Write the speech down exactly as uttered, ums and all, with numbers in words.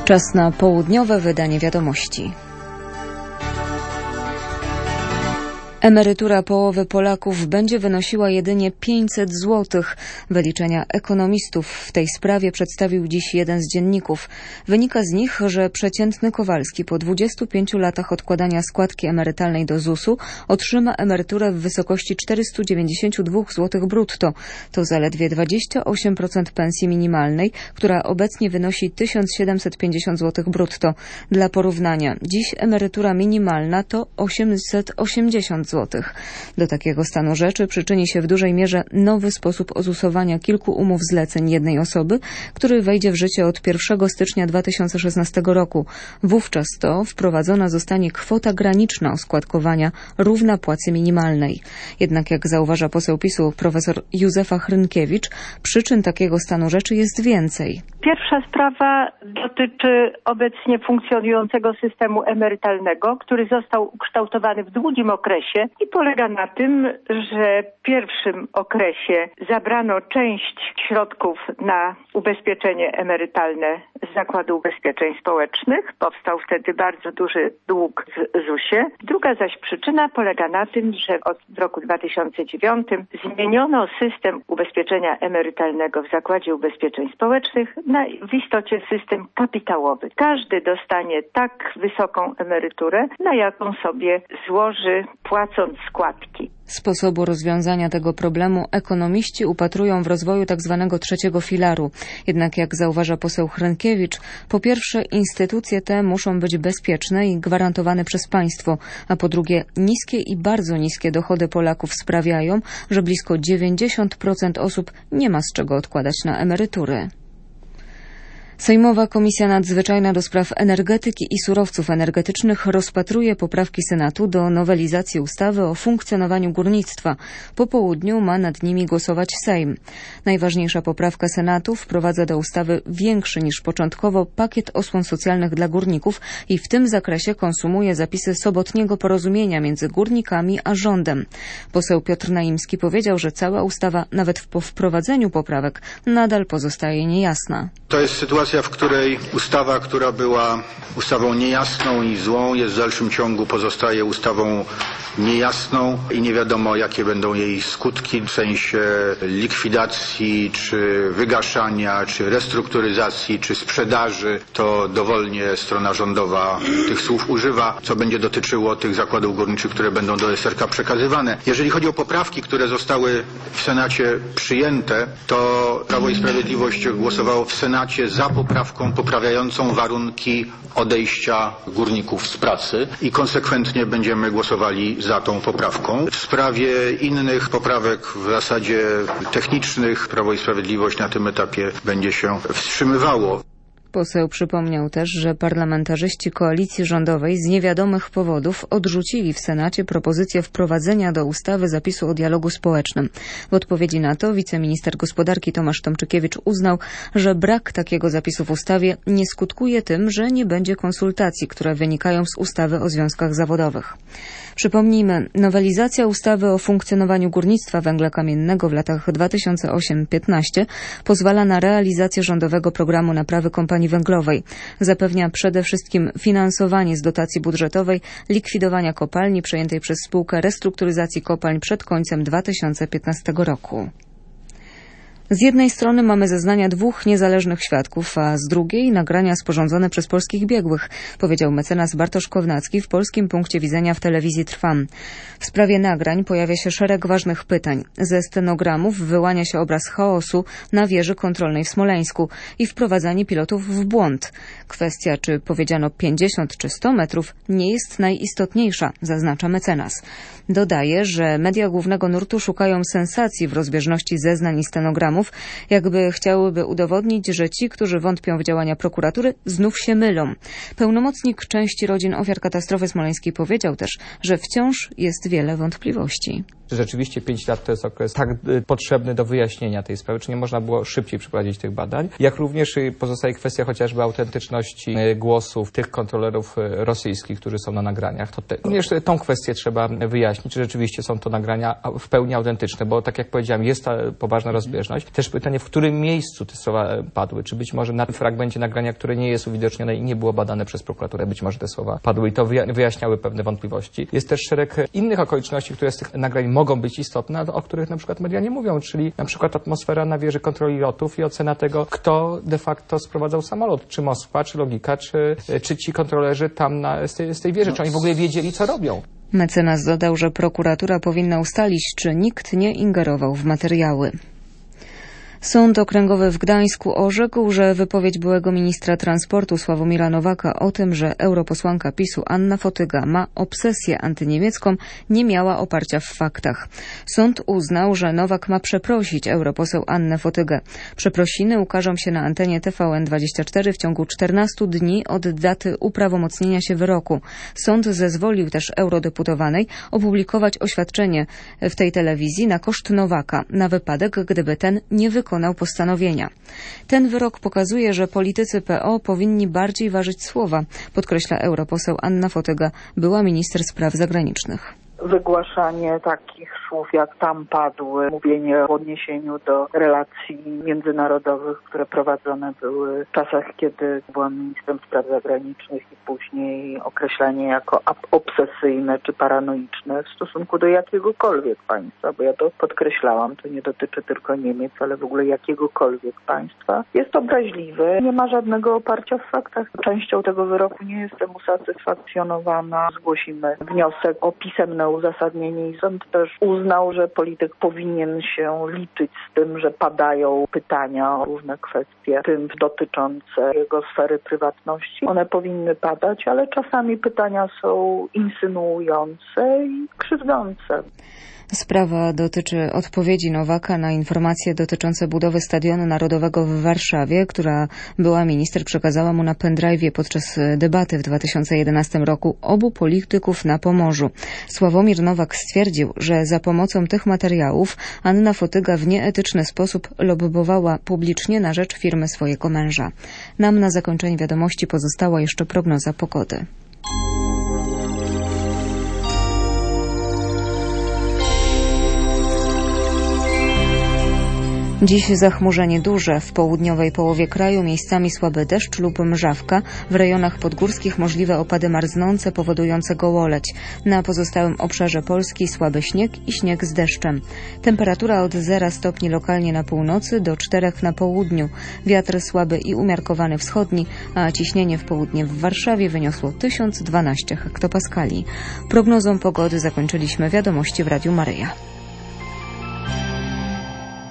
Czas na południowe wydanie wiadomości. Emerytura połowy Polaków będzie wynosiła jedynie pięćset złotych. Wyliczenia ekonomistów w tej sprawie przedstawił dziś jeden z dzienników. Wynika z nich, że przeciętny Kowalski po dwudziestu pięciu latach odkładania składki emerytalnej do zusu otrzyma emeryturę w wysokości czterysta dziewięćdziesiąt dwa złotych brutto. To zaledwie dwadzieścia osiem procent pensji minimalnej, która obecnie wynosi tysiąc siedemset pięćdziesiąt złotych brutto. Dla porównania, dziś emerytura minimalna to osiemset osiemdziesiąt złotych. Do takiego stanu rzeczy przyczyni się w dużej mierze nowy sposób ozusowania kilku umów zleceń jednej osoby, który wejdzie w życie od pierwszego stycznia dwa tysiące szesnastego roku. Wówczas to wprowadzona zostanie kwota graniczna oskładkowania równa płacy minimalnej. Jednak jak zauważa poseł PiSu profesor Józefa Hrynkiewicz, przyczyn takiego stanu rzeczy jest więcej. Pierwsza sprawa dotyczy obecnie funkcjonującego systemu emerytalnego, który został ukształtowany w długim okresie i polega na tym, że w pierwszym okresie zabrano część środków na ubezpieczenie emerytalne z Zakładu Ubezpieczeń Społecznych. Powstał wtedy bardzo duży dług w zusie. Druga zaś przyczyna polega na tym, że od roku dwa tysiące dziewiątego zmieniono system ubezpieczenia emerytalnego w Zakładzie Ubezpieczeń Społecznych na w istocie system kapitałowy. Każdy dostanie tak wysoką emeryturę, na jaką sobie złoży, płacąc składki. Sposobu rozwiązania tego problemu ekonomiści upatrują w rozwoju tzw. trzeciego filaru. Jednak jak zauważa poseł Hrynkiewicz, po pierwsze instytucje te muszą być bezpieczne i gwarantowane przez państwo, a po drugie niskie i bardzo niskie dochody Polaków sprawiają, że blisko dziewięćdziesiąt procent osób nie ma z czego odkładać na emerytury. Sejmowa Komisja Nadzwyczajna do Spraw Energetyki i Surowców Energetycznych rozpatruje poprawki Senatu do nowelizacji ustawy o funkcjonowaniu górnictwa. Po południu ma nad nimi głosować Sejm. Najważniejsza poprawka Senatu wprowadza do ustawy większy niż początkowo pakiet osłon socjalnych dla górników i w tym zakresie konsumuje zapisy sobotniego porozumienia między górnikami a rządem. Poseł Piotr Naimski powiedział, że cała ustawa nawet po wprowadzeniu poprawek nadal pozostaje niejasna. To jest sytuacja, w której ustawa, która była ustawą niejasną i złą, jest w dalszym ciągu pozostaje ustawą niejasną i nie wiadomo, jakie będą jej skutki w sensie likwidacji, czy wygaszania, czy restrukturyzacji, czy sprzedaży. To dowolnie strona rządowa tych słów używa, co będzie dotyczyło tych zakładów górniczych, które będą do S R K przekazywane. Jeżeli chodzi o poprawki, które zostały w Senacie przyjęte, to Prawo i Sprawiedliwość głosowało w Senacie za poprawką poprawiającą warunki odejścia górników z pracy i konsekwentnie będziemy głosowali za tą poprawką. W sprawie innych poprawek w zasadzie technicznych Prawo i Sprawiedliwość na tym etapie będzie się wstrzymywało. Poseł przypomniał też, że parlamentarzyści koalicji rządowej z niewiadomych powodów odrzucili w Senacie propozycję wprowadzenia do ustawy zapisu o dialogu społecznym. W odpowiedzi na to wiceminister gospodarki Tomasz Tomczykiewicz uznał, że brak takiego zapisu w ustawie nie skutkuje tym, że nie będzie konsultacji, które wynikają z ustawy o związkach zawodowych. Przypomnijmy, nowelizacja ustawy o funkcjonowaniu górnictwa węgla kamiennego w latach dwa tysiące ósmym do piętnastego pozwala na realizację rządowego programu naprawy kompanii węglowej. Zapewnia przede wszystkim finansowanie z dotacji budżetowej likwidowania kopalni przejętej przez spółkę restrukturyzacji kopalń przed końcem dwa tysiące piętnastego roku. Z jednej strony mamy zeznania dwóch niezależnych świadków, a z drugiej nagrania sporządzone przez polskich biegłych, powiedział mecenas Bartosz Kownacki w Polskim Punkcie Widzenia w telewizji Trwam. W sprawie nagrań pojawia się szereg ważnych pytań. Ze stenogramów wyłania się obraz chaosu na wieży kontrolnej w Smoleńsku i wprowadzanie pilotów w błąd. Kwestia, czy powiedziano pięćdziesiąt czy sto metrów, nie jest najistotniejsza, zaznacza mecenas. Dodaje, że media głównego nurtu szukają sensacji w rozbieżności zeznań i stenogramów, jakby chciałyby udowodnić, że ci, którzy wątpią w działania prokuratury, znów się mylą. Pełnomocnik części rodzin ofiar katastrofy smoleńskiej powiedział też, że wciąż jest wiele wątpliwości. Czy rzeczywiście pięć lat to jest okres tak potrzebny do wyjaśnienia tej sprawy, czy nie można było szybciej przeprowadzić tych badań? Jak również pozostaje kwestia chociażby autentyczności głosów tych kontrolerów rosyjskich, którzy są na nagraniach. To te, również tą kwestię trzeba wyjaśnić, czy rzeczywiście są to nagrania w pełni autentyczne, bo tak jak powiedziałem, jest ta poważna rozbieżność. Też pytanie, w którym miejscu te słowa padły. Czy być może na fragmencie nagrania, które nie jest uwidocznione i nie było badane przez prokuraturę, być może te słowa padły i to wyjaśniały pewne wątpliwości. Jest też szereg innych okoliczności, które z tych nagrań mogą być istotne, o których na przykład media nie mówią, czyli na przykład atmosfera na wieży kontroli lotów i ocena tego, kto de facto sprowadzał samolot, czy Moskwa, czy Logika, czy, czy ci kontrolerzy tam na, z, tej, z tej wieży, czy oni w ogóle wiedzieli, co robią. Mecenas dodał, że prokuratura powinna ustalić, czy nikt nie ingerował w materiały. Sąd Okręgowy w Gdańsku orzekł, że wypowiedź byłego ministra transportu Sławomira Nowaka o tym, że europosłanka PiSu Anna Fotyga ma obsesję antyniemiecką, nie miała oparcia w faktach. Sąd uznał, że Nowak ma przeprosić europoseł Annę Fotygę. Przeprosiny ukażą się na antenie T V N dwadzieścia cztery w ciągu czternastu dni od daty uprawomocnienia się wyroku. Sąd zezwolił też eurodeputowanej opublikować oświadczenie w tej telewizji na koszt Nowaka, na wypadek, gdyby ten nie wykonał postanowienia. Ten wyrok pokazuje, że politycy P O powinni bardziej ważyć słowa, podkreśla europoseł Anna Fotyga, była minister spraw zagranicznych. Wygłaszanie takich słów, jak tam padły, mówienie w odniesieniu do relacji międzynarodowych, które prowadzone były w czasach, kiedy byłam ministrem spraw zagranicznych i później określanie jako obsesyjne czy paranoiczne w stosunku do jakiegokolwiek państwa, bo ja to podkreślałam, to nie dotyczy tylko Niemiec, ale w ogóle jakiegokolwiek państwa, jest obraźliwe. Nie ma żadnego oparcia w faktach. Częścią tego wyroku nie jestem usatysfakcjonowana. Zgłosimy wniosek o pisemne uzasadnienie i sąd też uznał, że polityk powinien się liczyć z tym, że padają pytania o różne kwestie, tym dotyczące jego sfery prywatności. One powinny padać, ale czasami pytania są insynuujące i krzywdzące. Sprawa dotyczy odpowiedzi Nowaka na informacje dotyczące budowy Stadionu Narodowego w Warszawie, która była minister przekazała mu na pendrive'ie podczas debaty w dwa tysiące jedenastym roku obu polityków na Pomorzu. Sławomir Nowak stwierdził, że za pomocą tych materiałów Anna Fotyga w nieetyczny sposób lobbowała publicznie na rzecz firmy swojego męża. Nam na zakończenie wiadomości pozostała jeszcze prognoza pogody. Dziś zachmurzenie duże, w południowej połowie kraju miejscami słaby deszcz lub mrzawka, w rejonach podgórskich możliwe opady marznące powodujące gołoleć. Na pozostałym obszarze Polski słaby śnieg i śnieg z deszczem. Temperatura od zera stopni lokalnie na północy do czterech na południu. Wiatr słaby i umiarkowany wschodni, a ciśnienie w południe w Warszawie wyniosło tysiąc dwanaście hektopaskali. Prognozą pogody zakończyliśmy wiadomości w Radiu Maryja.